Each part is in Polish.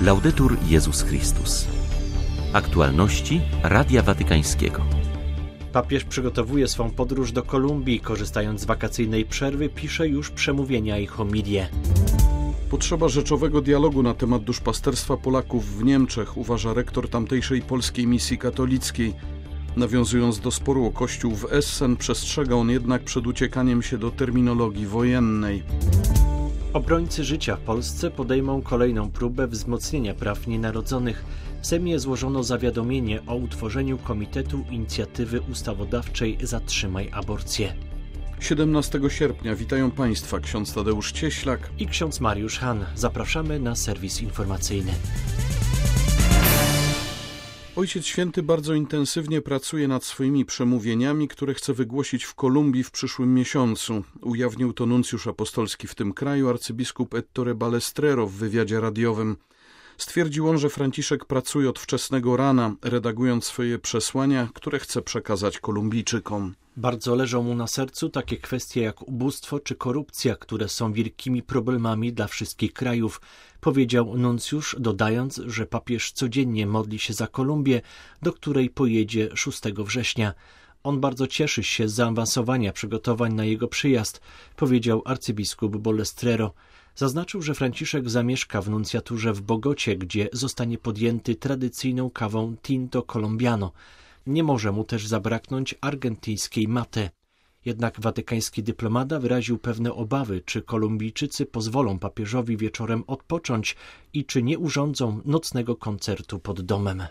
Laudetur Jezus Chrystus. Aktualności Radia Watykańskiego. Papież przygotowuje swą podróż do Kolumbii. Korzystając z wakacyjnej przerwy, pisze już przemówienia i homilie. Potrzeba rzeczowego dialogu na temat duszpasterstwa Polaków w Niemczech, uważa rektor tamtejszej polskiej misji katolickiej. Nawiązując do sporu o Kościół w Essen, przestrzega on jednak przed uciekaniem się do terminologii wojennej. Obrońcy życia w Polsce podejmą kolejną próbę wzmocnienia praw nienarodzonych. W Sejmie złożono zawiadomienie o utworzeniu Komitetu Inicjatywy Ustawodawczej Zatrzymaj Aborcję. 17 sierpnia witają Państwa ksiądz Tadeusz Cieślak I ksiądz Mariusz Han. Zapraszamy na serwis informacyjny. Ojciec Święty bardzo intensywnie pracuje nad swoimi przemówieniami, które chce wygłosić w Kolumbii w przyszłym miesiącu. Ujawnił to nuncjusz apostolski w tym kraju, arcybiskup Ettore Balestrero w wywiadzie radiowym. Stwierdził on, że Franciszek pracuje od wczesnego rana, redagując swoje przesłania, które chce przekazać Kolumbijczykom. Bardzo leżą mu na sercu takie kwestie jak ubóstwo czy korupcja, które są wielkimi problemami dla wszystkich krajów, powiedział nuncjusz, dodając, że papież codziennie modli się za Kolumbię, do której pojedzie 6 września. On bardzo cieszy się z zaawansowania przygotowań na jego przyjazd, powiedział arcybiskup Balestrero. Zaznaczył, że Franciszek zamieszka w nuncjaturze w Bogocie, gdzie zostanie podjęty tradycyjną kawą Tinto Colombiano. Nie może mu też zabraknąć argentyńskiej mate. Jednak watykański dyplomata wyraził pewne obawy, czy Kolumbijczycy pozwolą papieżowi wieczorem odpocząć i czy nie urządzą nocnego koncertu pod domem.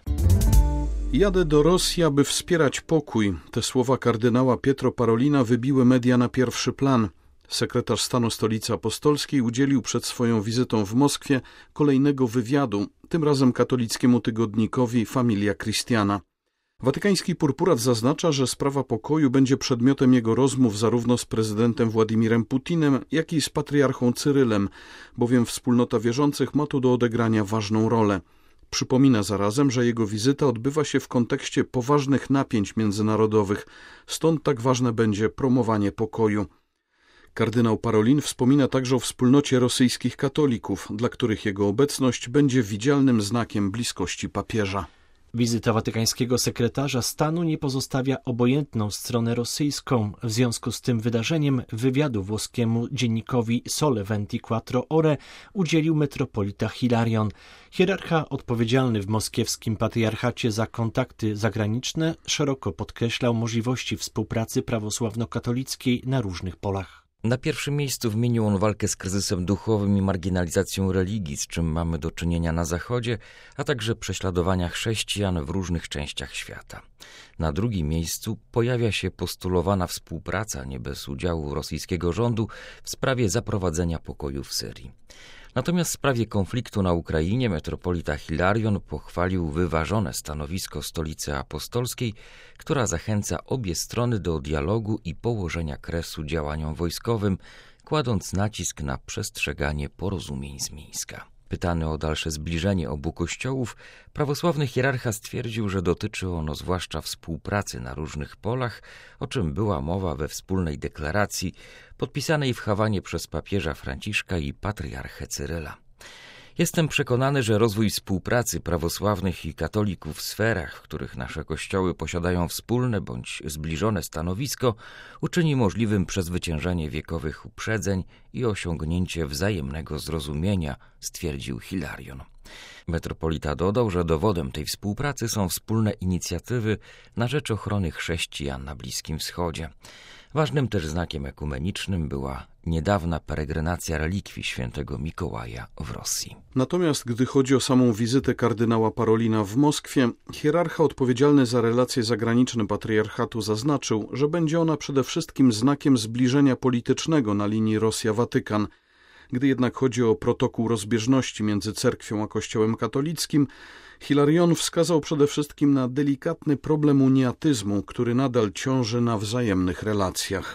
Jadę do Rosji, aby wspierać pokój. Te słowa kardynała Pietro Parolina wybiły media na pierwszy plan. Sekretarz stanu Stolicy Apostolskiej udzielił przed swoją wizytą w Moskwie kolejnego wywiadu, tym razem katolickiemu tygodnikowi Familia Cristiana. Watykański purpurat zaznacza, że sprawa pokoju będzie przedmiotem jego rozmów zarówno z prezydentem Władimirem Putinem, jak i z patriarchą Cyrylem, bowiem wspólnota wierzących ma tu do odegrania ważną rolę. Przypomina zarazem, że jego wizyta odbywa się w kontekście poważnych napięć międzynarodowych, stąd tak ważne będzie promowanie pokoju. Kardynał Parolin wspomina także o wspólnocie rosyjskich katolików, dla których jego obecność będzie widzialnym znakiem bliskości papieża. Wizyta watykańskiego sekretarza stanu nie pozostawia obojętną stronę rosyjską. W związku z tym wydarzeniem wywiadu włoskiemu dziennikowi Sole 24 Ore udzielił metropolita Hilarion. Hierarcha odpowiedzialny w moskiewskim patriarchacie za kontakty zagraniczne szeroko podkreślał możliwości współpracy prawosławno-katolickiej na różnych polach. Na pierwszym miejscu wymienił on walkę z kryzysem duchowym i marginalizacją religii, z czym mamy do czynienia na Zachodzie, a także prześladowania chrześcijan w różnych częściach świata. Na drugim miejscu pojawia się postulowana współpraca, nie bez udziału rosyjskiego rządu, w sprawie zaprowadzenia pokoju w Syrii. Natomiast w sprawie konfliktu na Ukrainie metropolita Hilarion pochwalił wyważone stanowisko Stolicy Apostolskiej, która zachęca obie strony do dialogu i położenia kresu działaniom wojskowym, kładąc nacisk na przestrzeganie porozumień z Mińska. Pytany o dalsze zbliżenie obu kościołów, prawosławny hierarcha stwierdził, że dotyczy ono zwłaszcza współpracy na różnych polach, o czym była mowa we wspólnej deklaracji podpisanej w Hawanie przez papieża Franciszka i patriarchę Cyryla. Jestem przekonany, że rozwój współpracy prawosławnych i katolików w sferach, w których nasze kościoły posiadają wspólne bądź zbliżone stanowisko, uczyni możliwym przezwyciężenie wiekowych uprzedzeń i osiągnięcie wzajemnego zrozumienia, stwierdził Hilarion. Metropolita dodał, że dowodem tej współpracy są wspólne inicjatywy na rzecz ochrony chrześcijan na Bliskim Wschodzie. Ważnym też znakiem ekumenicznym była niedawna peregrinacja relikwii świętego Mikołaja w Rosji. Natomiast gdy chodzi o samą wizytę kardynała Parolina w Moskwie, hierarcha odpowiedzialny za relacje zagraniczne patriarchatu zaznaczył, że będzie ona przede wszystkim znakiem zbliżenia politycznego na linii Rosja-Watykan. Gdy jednak chodzi o protokół rozbieżności między cerkwią a kościołem katolickim, Hilarion wskazał przede wszystkim na delikatny problem uniatyzmu, który nadal ciąży na wzajemnych relacjach.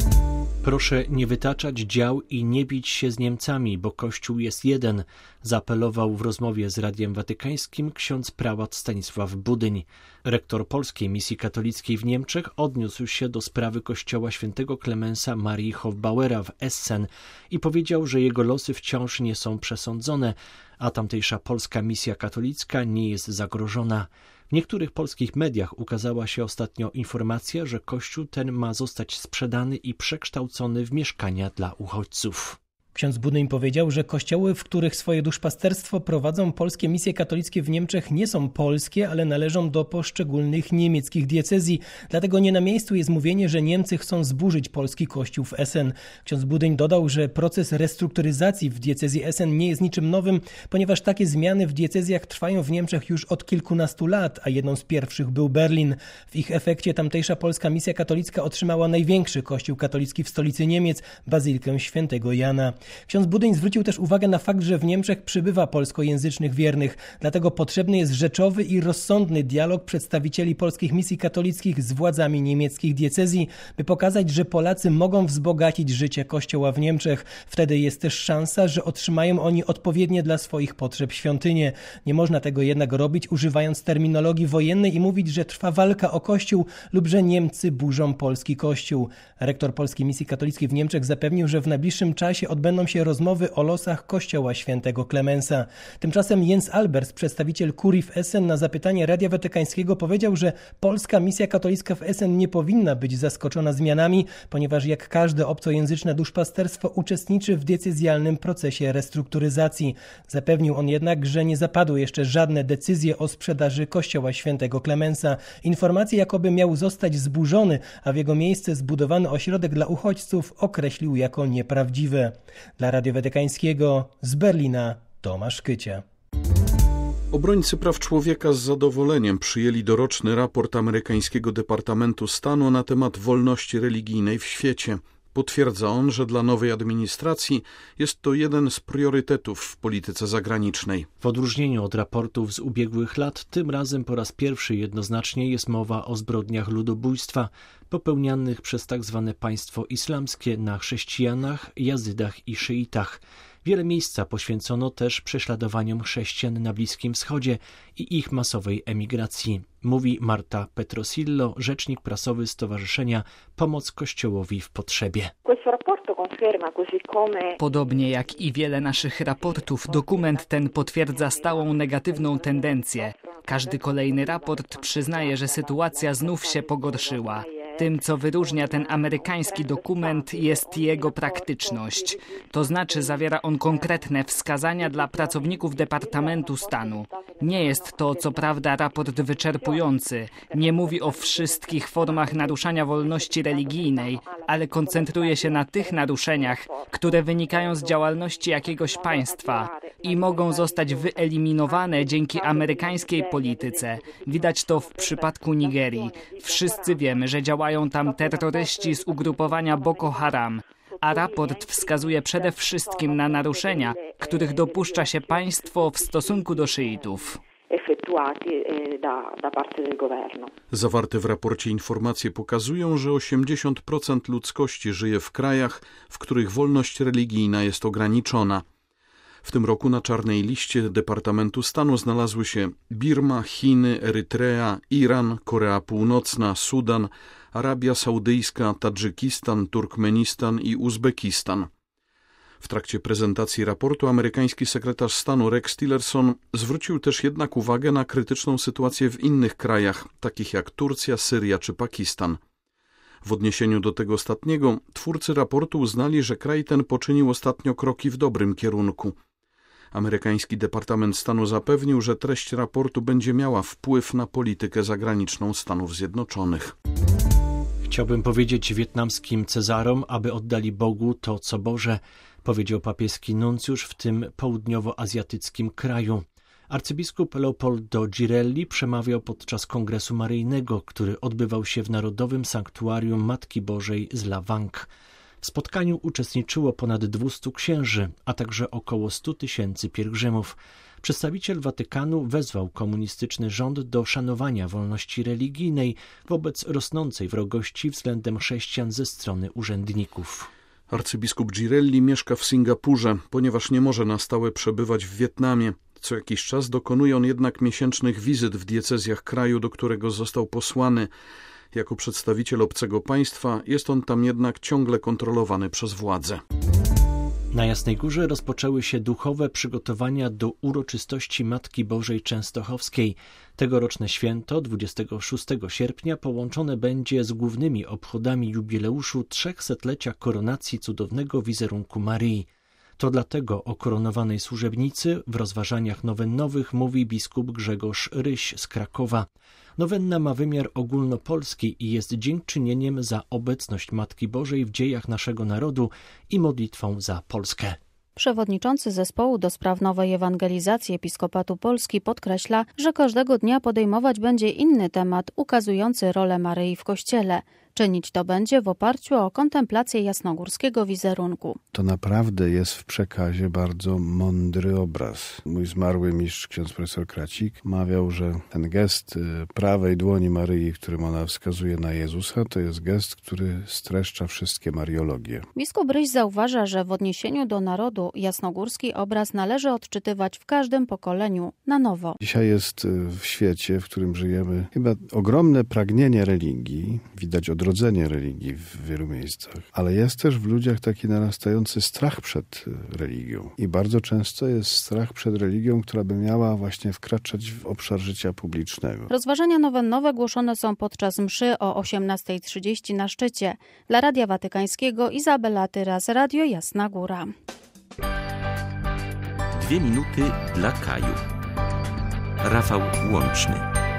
Proszę nie wytaczać dział i nie bić się z Niemcami, bo Kościół jest jeden, zaapelował w rozmowie z Radiem Watykańskim ksiądz prałat Stanisław Budyń. Rektor polskiej misji katolickiej w Niemczech odniósł się do sprawy kościoła świętego Klemensa Marii Hofbauera w Essen i powiedział, że jego losy wciąż nie są przesądzone, a tamtejsza polska misja katolicka nie jest zagrożona. W niektórych polskich mediach ukazała się ostatnio informacja, że kościół ten ma zostać sprzedany i przekształcony w mieszkania dla uchodźców. Ksiądz Budyń powiedział, że kościoły, w których swoje duszpasterstwo prowadzą polskie misje katolickie w Niemczech, nie są polskie, ale należą do poszczególnych niemieckich diecezji. Dlatego nie na miejscu jest mówienie, że Niemcy chcą zburzyć polski kościół w Essen. Ksiądz Budyń dodał, że proces restrukturyzacji w diecezji Essen nie jest niczym nowym, ponieważ takie zmiany w diecezjach trwają w Niemczech już od kilkunastu lat, a jedną z pierwszych był Berlin. W ich efekcie tamtejsza polska misja katolicka otrzymała największy kościół katolicki w stolicy Niemiec, Bazylikę Świętego Jana. Ksiądz Budyń zwrócił też uwagę na fakt, że w Niemczech przybywa polskojęzycznych wiernych, dlatego potrzebny jest rzeczowy i rozsądny dialog przedstawicieli polskich misji katolickich z władzami niemieckich diecezji, by pokazać, że Polacy mogą wzbogacić życie Kościoła w Niemczech. Wtedy jest też szansa, że otrzymają oni odpowiednie dla swoich potrzeb świątynie. Nie można tego jednak robić używając terminologii wojennej i mówić, że trwa walka o Kościół lub że Niemcy burzą polski Kościół. Rektor Polskiej Misji Katolickiej w Niemczech zapewnił, że w najbliższym czasie odbędą się rozmowy o losach Kościoła Świętego Klemensa. Tymczasem Jens Albers, przedstawiciel kurii w Essen, na zapytanie Radia Watykańskiego powiedział, że polska misja katolicka w Essen nie powinna być zaskoczona zmianami, ponieważ jak każde obcojęzyczne duszpasterstwo uczestniczy w diecezjalnym procesie restrukturyzacji. Zapewnił on jednak, że nie zapadły jeszcze żadne decyzje o sprzedaży Kościoła Świętego Klemensa. Informacje, jakoby miał zostać zburzony, a w jego miejsce zbudowany ośrodek dla uchodźców, określił jako nieprawdziwe. Dla Radia Watykańskiego z Berlina Tomasz Kycia. Obrońcy praw człowieka z zadowoleniem przyjęli doroczny raport amerykańskiego Departamentu Stanu na temat wolności religijnej w świecie. Potwierdza on, że dla nowej administracji jest to jeden z priorytetów w polityce zagranicznej. W odróżnieniu od raportów z ubiegłych lat, tym razem po raz pierwszy jednoznacznie jest mowa o zbrodniach ludobójstwa popełnianych przez tzw. państwo islamskie na chrześcijanach, jazydach i szyitach. Wiele miejsca poświęcono też prześladowaniom chrześcijan na Bliskim Wschodzie i ich masowej emigracji, mówi Marta Petrosillo, rzecznik prasowy Stowarzyszenia Pomoc Kościołowi w Potrzebie. Podobnie jak i wiele naszych raportów, dokument ten potwierdza stałą negatywną tendencję. Każdy kolejny raport przyznaje, że sytuacja znów się pogorszyła. Tym, co wyróżnia ten amerykański dokument, jest jego praktyczność. To znaczy zawiera on konkretne wskazania dla pracowników Departamentu Stanu. Nie jest to, co prawda, raport wyczerpujący. Nie mówi o wszystkich formach naruszania wolności religijnej, ale koncentruje się na tych naruszeniach, które wynikają z działalności jakiegoś państwa i mogą zostać wyeliminowane dzięki amerykańskiej polityce. Widać to w przypadku Nigerii. Wszyscy wiemy, że działają tam terroryści z ugrupowania Boko Haram, a raport wskazuje przede wszystkim na naruszenia, których dopuszcza się państwo w stosunku do szyitów. Zawarte w raporcie informacje pokazują, że 80% ludzkości żyje w krajach, w których wolność religijna jest ograniczona. W tym roku na czarnej liście Departamentu Stanu znalazły się Birma, Chiny, Erytrea, Iran, Korea Północna, Sudan, Arabia Saudyjska, Tadżykistan, Turkmenistan i Uzbekistan. W trakcie prezentacji raportu amerykański sekretarz stanu Rex Tillerson zwrócił też jednak uwagę na krytyczną sytuację w innych krajach, takich jak Turcja, Syria czy Pakistan. W odniesieniu do tego ostatniego, twórcy raportu uznali, że kraj ten poczynił ostatnio kroki w dobrym kierunku. Amerykański Departament Stanu zapewnił, że treść raportu będzie miała wpływ na politykę zagraniczną Stanów Zjednoczonych. Chciałbym powiedzieć wietnamskim Cezarom, aby oddali Bogu to, co Boże, powiedział papieski nuncjusz w tym południowoazjatyckim kraju. Arcybiskup Leopoldo Girelli przemawiał podczas Kongresu Maryjnego, który odbywał się w Narodowym Sanktuarium Matki Bożej z Lawang. W spotkaniu uczestniczyło ponad 200 księży, a także około 100 000 pielgrzymów. Przedstawiciel Watykanu wezwał komunistyczny rząd do szanowania wolności religijnej wobec rosnącej wrogości względem chrześcijan ze strony urzędników. Arcybiskup Girelli mieszka w Singapurze, ponieważ nie może na stałe przebywać w Wietnamie. Co jakiś czas dokonuje on jednak miesięcznych wizyt w diecezjach kraju, do którego został posłany. Jako przedstawiciel obcego państwa jest on tam jednak ciągle kontrolowany przez władze. Na Jasnej Górze rozpoczęły się duchowe przygotowania do uroczystości Matki Bożej Częstochowskiej. Tegoroczne święto 26 sierpnia połączone będzie z głównymi obchodami jubileuszu 300-lecia koronacji cudownego wizerunku Maryi. To dlatego o koronowanej służebnicy w rozważaniach nowennowych mówi biskup Grzegorz Ryś z Krakowa. Nowenna ma wymiar ogólnopolski i jest dziękczynieniem za obecność Matki Bożej w dziejach naszego narodu i modlitwą za Polskę. Przewodniczący zespołu do spraw nowej ewangelizacji Episkopatu Polski podkreśla, że każdego dnia podejmować będzie inny temat ukazujący rolę Maryi w Kościele. Czynić to będzie w oparciu o kontemplację jasnogórskiego wizerunku. To naprawdę jest w przekazie bardzo mądry obraz. Mój zmarły mistrz, ksiądz profesor Kracik, mawiał, że ten gest prawej dłoni Maryi, którym ona wskazuje na Jezusa, to jest gest, który streszcza wszystkie mariologie. Biskup Ryś zauważa, że w odniesieniu do narodu jasnogórski obraz należy odczytywać w każdym pokoleniu na nowo. Dzisiaj jest w świecie, w którym żyjemy, chyba ogromne pragnienie religii, widać odrodzenie religii w wielu miejscach, ale jest też w ludziach taki narastający strach przed religią. I bardzo często jest strach przed religią, która by miała właśnie wkraczać w obszar życia publicznego. Rozważania nowennowe głoszone są podczas mszy o 18:30 na szczycie. Dla Radia Watykańskiego Izabela Tyras, Radio Jasna Góra. 2 minuty dla Kaju. Rafał Łączny.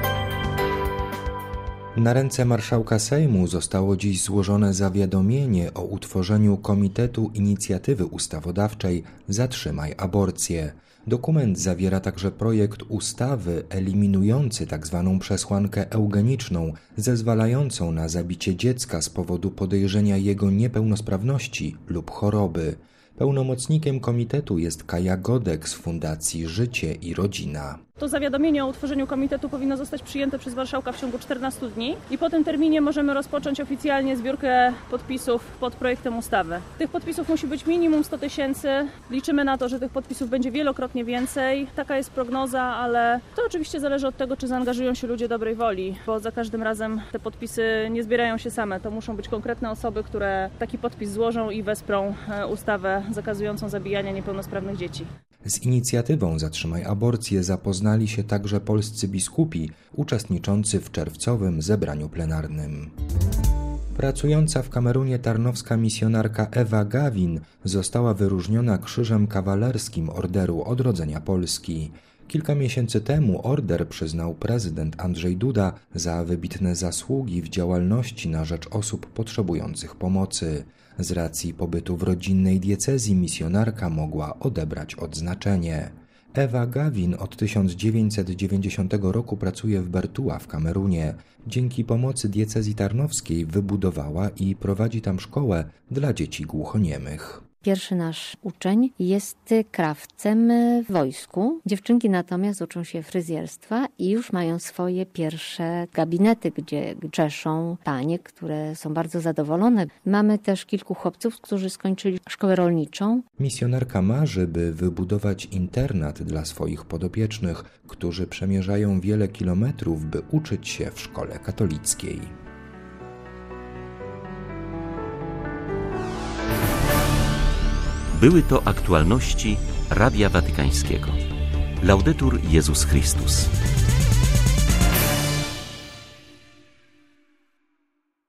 Na ręce marszałka Sejmu zostało dziś złożone zawiadomienie o utworzeniu Komitetu Inicjatywy Ustawodawczej Zatrzymaj aborcję. Dokument zawiera także projekt ustawy eliminujący tzw. przesłankę eugeniczną, zezwalającą na zabicie dziecka z powodu podejrzenia jego niepełnosprawności lub choroby. Pełnomocnikiem komitetu jest Kaja Godek z Fundacji Życie i Rodzina. To zawiadomienie o utworzeniu komitetu powinno zostać przyjęte przez marszałka w ciągu 14 dni i po tym terminie możemy rozpocząć oficjalnie zbiórkę podpisów pod projektem ustawy. Tych podpisów musi być minimum 100 000. Liczymy na to, że tych podpisów będzie wielokrotnie więcej. Taka jest prognoza, ale to oczywiście zależy od tego, czy zaangażują się ludzie dobrej woli, bo za każdym razem te podpisy nie zbierają się same. To muszą być konkretne osoby, które taki podpis złożą i wesprą ustawę zakazującą zabijania niepełnosprawnych dzieci. Z inicjatywą Zatrzymaj aborcję zapoznali się także polscy biskupi uczestniczący w czerwcowym zebraniu plenarnym. Pracująca w Kamerunie tarnowska misjonarka Ewa Gawin została wyróżniona Krzyżem Kawalerskim Orderu Odrodzenia Polski. Kilka miesięcy temu order przyznał prezydent Andrzej Duda za wybitne zasługi w działalności na rzecz osób potrzebujących pomocy. Z racji pobytu w rodzinnej diecezji misjonarka mogła odebrać odznaczenie. Ewa Gawin od 1990 roku pracuje w Bertua w Kamerunie. Dzięki pomocy diecezji tarnowskiej wybudowała i prowadzi tam szkołę dla dzieci głuchoniemych. Pierwszy nasz uczeń jest krawcem w wojsku. Dziewczynki natomiast uczą się fryzjerstwa i już mają swoje pierwsze gabinety, gdzie czeszą panie, które są bardzo zadowolone. Mamy też kilku chłopców, którzy skończyli szkołę rolniczą. Misjonarka marzy, by wybudować internat dla swoich podopiecznych, którzy przemierzają wiele kilometrów, by uczyć się w szkole katolickiej. Były to aktualności Radia Watykańskiego. Laudetur Jezus Chrystus.